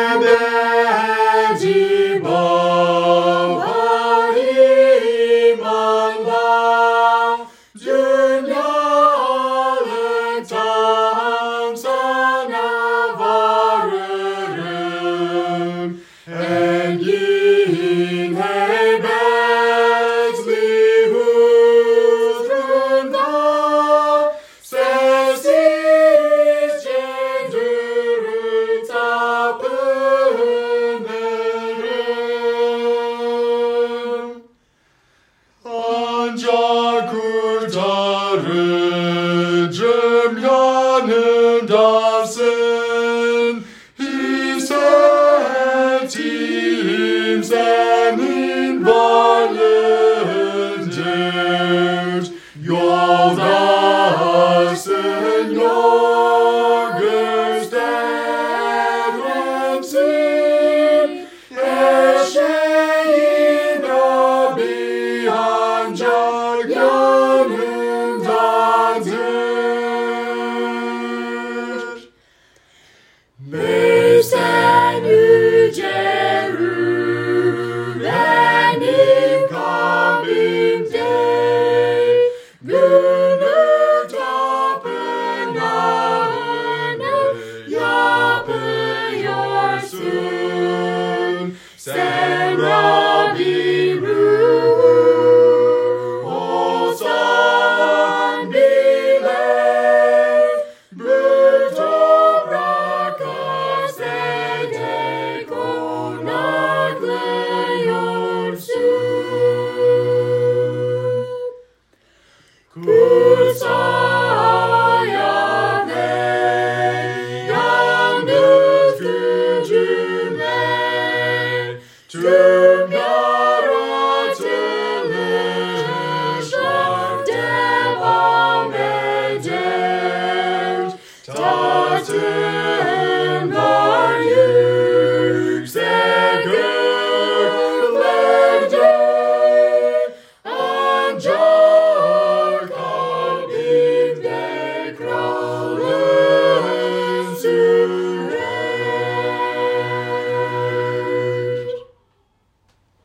ebedi baba imanla dünyalı tam sana varırım. Engin heybetli huzurunda sessizce durur tapınırım. Ancak kurtarıcım yanımdasın. Hissettiğim senin varlığındır. Yoldasın, yol gösterimsin. Eşeğin Rabbi ancak yanımdadır. Meysen yüce yüreğim kalbimde